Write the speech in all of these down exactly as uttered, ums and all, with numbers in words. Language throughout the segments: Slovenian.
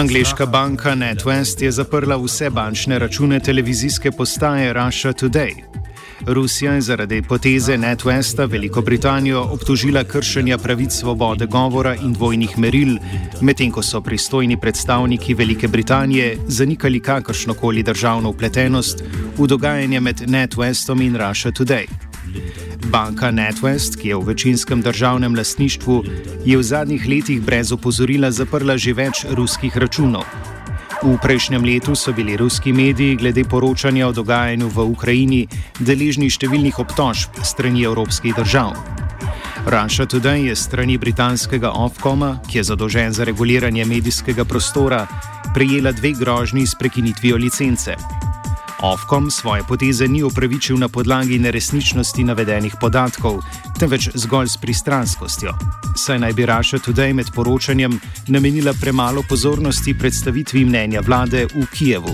Angleška banka NatWest je zaprla vse bančne račune televizijske postaje Russia Today. Rusija je zaradi poteze NatWesta Veliko Britanijo obtožila kršenja pravic svobode govora in dvojnih meril, medtem ko so pristojni predstavniki Velike Britanije zanikali kakršnokoli državno vpletenost v dogajanje med NatWestom in Russia Today. Banka NatWest, ki je v večinskem državnem lastništvu, je v zadnjih letih brez opozorila zaprla že več ruskih računov. V prejšnjem letu so bili ruski mediji glede poročanja o dogajanju v Ukrajini deležni številnih obtožb strani evropskih držav. Russia Today je strani britanskega Ofcoma, ki je zadolžen za reguliranje medijskega prostora, prejela dve grožnji s prekinitvijo licence. Ofcom svoje poteze ni upravičil na podlagi neresničnosti navedenih podatkov, temveč zgolj s pristranskostjo. Saj naj bi Russia Today med poročanjem namenila premalo pozornosti predstavitvi mnenja vlade v Kijevu.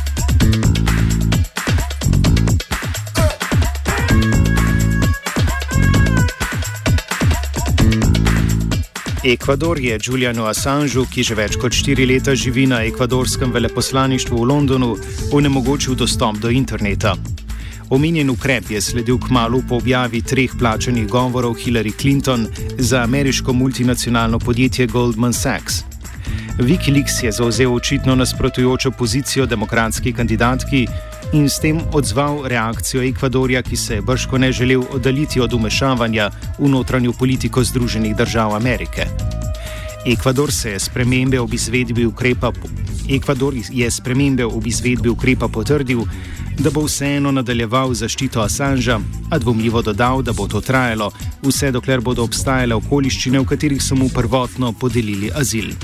Ekvador je Julianu Assangeu, ki že več kot štiri leta živi na ekvadorskem veleposlaništvu v Londonu, onemogočil dostop do interneta. Omenjen ukrep je sledil kmalu po objavi treh plačanih govorov Hillary Clinton za ameriško multinacionalno podjetje Goldman Sachs. Wikileaks je zavzel očitno nasprotujočo pozicijo demokratski kandidatki in s tem odzval reakcijo Ekvadorja, ki se je bržkone želel oddaljiti od vmešavanja v notranjo politiko Združenih držav Amerike. Ekvador se je spremembe ob izvedbi ukrepa Ekvador je spremembe ob izvedbi ukrepa potrdil, da bo vseeno nadaljeval zaščito Assangea, a dvomljivo dodal, da bo to trajalo, vse dokler bodo obstajale okoliščine, v katerih so mu prvotno podelili azil.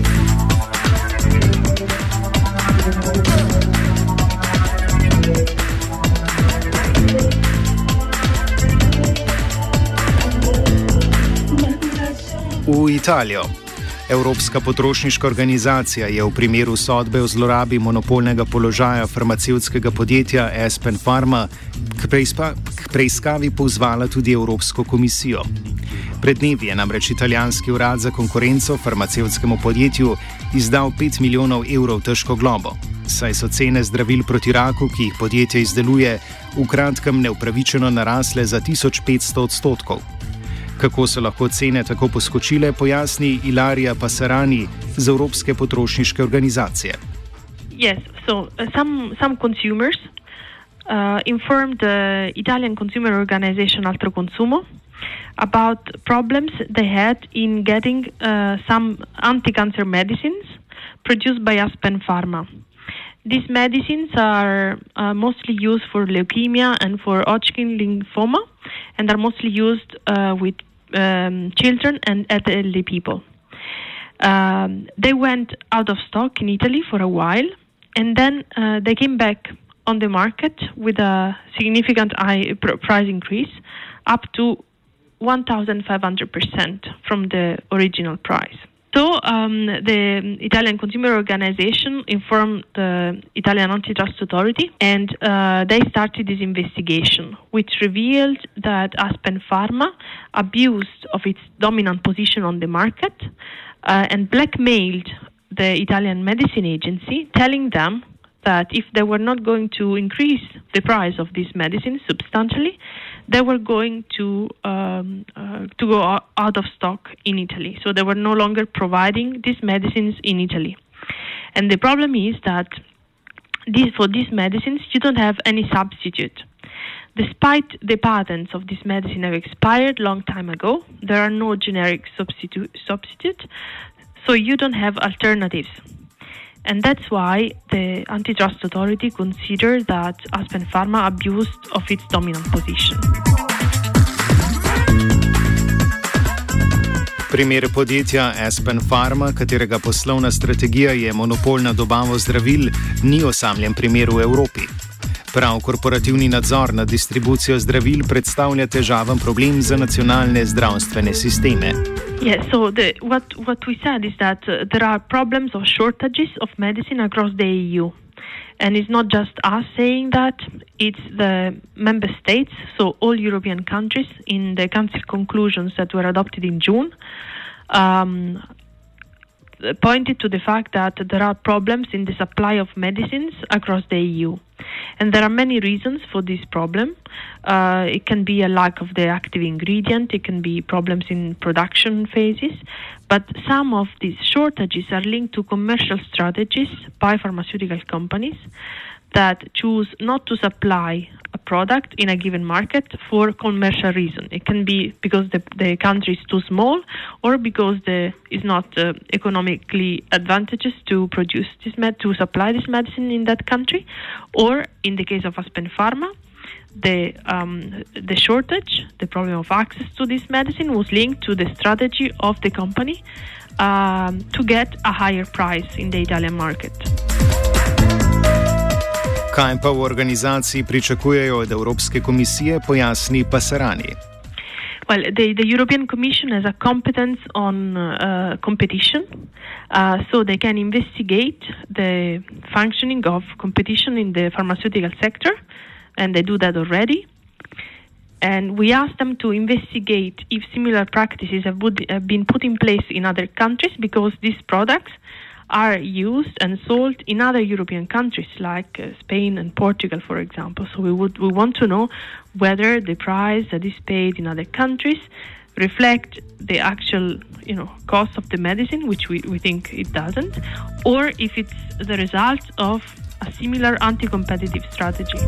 V Italijo. Evropska potrošniška organizacija je v primeru sodbe o zlorabi monopolnega položaja farmacevtskega podjetja Aspen Pharma k, preizpa, k preiskavi pozvala tudi Evropsko komisijo. Pred dnevi je namreč italijanski urad za konkurenco farmacevtskemu podjetju izdal pet milijonov evrov težko globo, saj so cene zdravil proti raku, ki jih podjetje izdeluje, v kratkem neupravičeno narasle za tisoč petsto odstotkov. Kako so lahko cene tako poskočile, pojasni Ilaria Passarani z Evropske potrošniške organizacije. Yes, so uh, some some consumers uh, informed the Italian consumer organization Altroconsumo about problems they had in getting uh, some anti-cancer medicines produced by Aspen Pharma. These medicines are uh, mostly used for leukemia and for Hodgkin lymphoma, and are mostly used uh, with um, children and elderly people. Um, they went out of stock in Italy for a while, and then uh, they came back on the market with a significant high pr- price increase, up to one thousand five hundred percent from the original price. So um, the Italian Consumer Organization informed the Italian Antitrust Authority, and uh, they started this investigation, which revealed that Aspen Pharma abused of its dominant position on the market uh, and blackmailed the Italian Medicine Agency, telling them that if they were not going to increase the price of these medicines substantially, they were going to um, uh, to go out of stock in Italy. So they were no longer providing these medicines in Italy. And the problem is that these, for these medicines, you don't have any substitute. Despite the patents of this medicine have expired long time ago, there are no generic substitute, substitute, so you don't have alternatives. And that's why the Antitrust Authority considered that Aspen Pharma abused of its dominant position. Primer podjetja Aspen Pharma, katerega poslovna strategija je monopol na dobavo zdravil, ni osamljen primer v Evropi. Prav korporativni nadzor nad distribucijo zdravil predstavlja težaven problem za nacionalne zdravstvene sisteme. Yes, so the, what, what we said is that uh, there are problems of shortages of medicine across the E U. And it's not just us saying that, it's the member states, so all European countries in the Council conclusions that were adopted in June, um, pointed to the fact that there are problems in the supply of medicines across the E U. And there are many reasons for this problem. Uh, it can be a lack of the active ingredient, it can be problems in production phases, but some of these shortages are linked to commercial strategies by pharmaceutical companies that choose not to supply a product in a given market for commercial reason. It can be because the, the country is too small, or because the is not uh, economically advantageous to produce this med to supply this medicine in that country, or in the case of Aspen Pharma, the um, the shortage, the problem of access to this medicine was linked to the strategy of the company um, to get a higher price in the Italian market. Kaj pa v organizaciji pričakujejo od Evropske komisije, pojasni Passarani. Well, the, the European Commission has a competence on uh, competition, uh, so they can investigate the functioning of competition in the pharmaceutical sector, and they do that already. And we asked them to investigate if similar practices have, would, have been put in place in other countries, because these products are used and sold in other European countries like uh, Spain and Portugal, for example. So we would we want to know whether the price that is paid in other countries reflect the actual, you know, cost of the medicine, which we, we think it doesn't, or if it's the result of a similar anti-competitive strategy.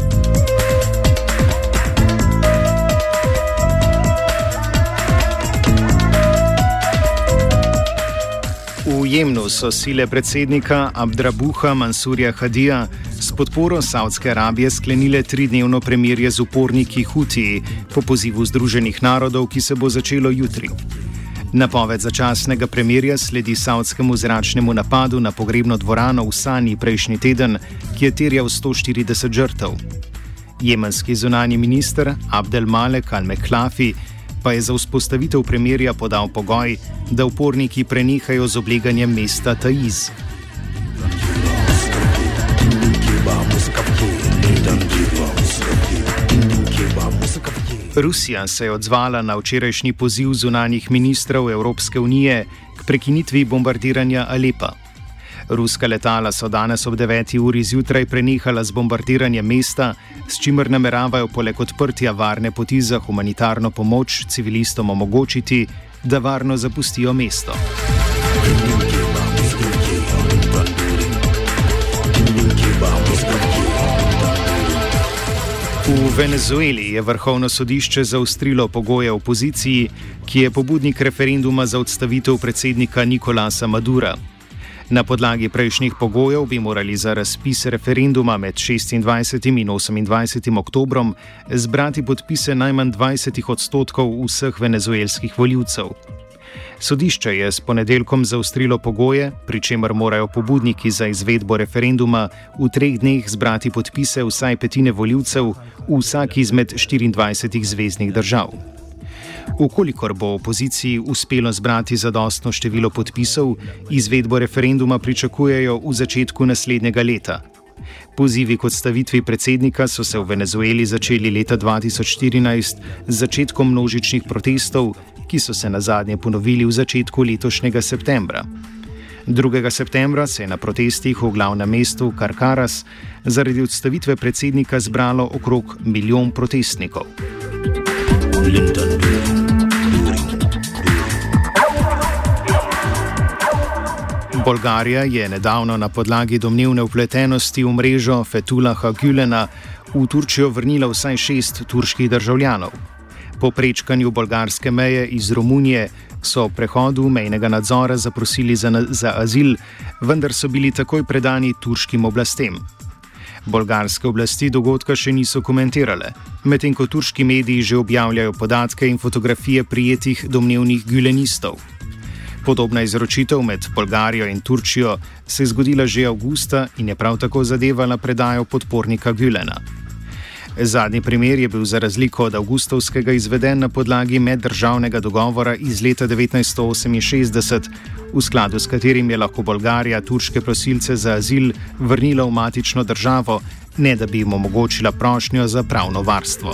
V Jemnu so sile predsednika Abdrabuha Mansurja Hadija s podporo Saudske Arabije sklenile tridnevno premirje z uporniki Hutiji po pozivu Združenih narodov, ki se bo začelo jutri. Napoved začasnega premirja sledi saudskemu zračnemu napadu na pogrebno dvorano v Sani prejšnji teden, ki je terjal sto štirideset žrtev. Jemenski zunanji minister Abdel Malek al-Meklafi pa je za vzpostavitev premirja podal pogoj, da uporniki prenehajo z obleganjem mesta Taiz. Rusija se je odzvala na včerajšnji poziv zunanjih ministrov Evropske unije k prekinitvi bombardiranja Alepa. Ruska letala so danes ob deveti uri zjutraj prenehala z bombardiranjem mesta, s čimer nameravajo poleg odprtja varne poti za humanitarno pomoč civilistom omogočiti, da varno zapustijo mesto. V Venezueli je Vrhovno sodišče zaostrilo pogoje opoziciji, ki je pobudnik referenduma za odstavitev predsednika Nicolasa Madura. Na podlagi prejšnjih pogojev bi morali za razpis referenduma med šestindvajsetim in osemindvajsetim oktobrom zbrati podpise najmanj dvajset odstotkov vseh venezuelskih voljivcev. Sodišče je s ponedeljkom zaostrilo pogoje, pri čemer morajo pobudniki za izvedbo referenduma v treh dneh zbrati podpise vsaj petine voljivcev v vsaki izmed štiriindvajsetih zveznih držav. Ukolikor bo opoziciji uspelo zbrati zadostno število podpisov, izvedbo referenduma pričakujejo v začetku naslednjega leta. Pozivi k odstavitvi predsednika so se v Venezueli začeli leta dva tisoč štirinajst z začetkom množičnih protestov, ki so se nazadnje ponovili v začetku letošnjega septembra. drugega septembra se je na protestih v glavnem mestu Caracas zaradi odstavitve predsednika zbralo okrog milijon protestnikov. Bolgarija je nedavno na podlagi domnevne vpletenosti v mrežo Fethullaha Gülena v Turčijo vrnila vsaj šest turških državljanov. Po prečkanju bolgarske meje iz Romunije so ob prehodu mejnega nadzora zaprosili za, za azil, vendar so bili takoj predani turškim oblastem. Bolgarske oblasti dogodka še niso komentirale, medtem ko turški mediji že objavljajo podatke in fotografije prijetih domnevnih gülenistov. Podobna izročitev med Bolgarijo in Turčijo se je zgodila že avgusta in je prav tako zadevala predajo podpornika Gülena. Zadnji primer je bil za razliko od avgustovskega izveden na podlagi meddržavnega dogovora iz leta devetnajststo oseminšestdeset, v skladu s katerim je lahko Bolgarija turške prosilce za azil vrnila v matično državo, ne da bi jim omogočila prošnjo za pravno varstvo.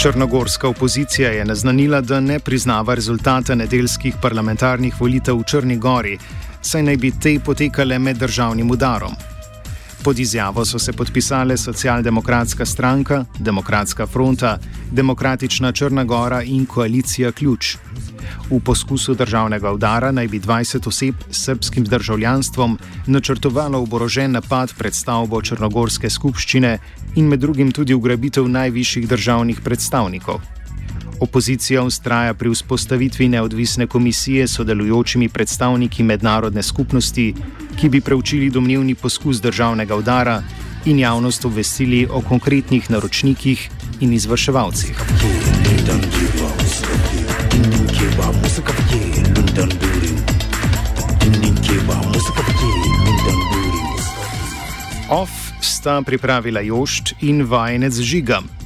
Črnogorska opozicija je naznanila, da ne priznava rezultata nedeljskih parlamentarnih volitev v Črni Gori, saj naj bi te potekale med državnim udarom. Pod izjavo so se podpisale Socialdemokratska stranka, Demokratska fronta, Demokratična Črna Gora in Koalicija Ključ. V poskusu državnega udara naj bi dvajset oseb s srbskim državljanstvom načrtovalo oborožen napad pred stavbo črnogorske skupščine in med drugim tudi ugrabitev najvišjih državnih predstavnikov. Opozicija vztraja pri vzpostavitvi neodvisne komisije s sodelujočimi predstavniki mednarodne skupnosti, ki bi preučili domnevni poskus državnega udara in javnost obvestili o konkretnih naročnikih in izvrševalcih. Off sta pripravila Jošt in vajenec Žiga.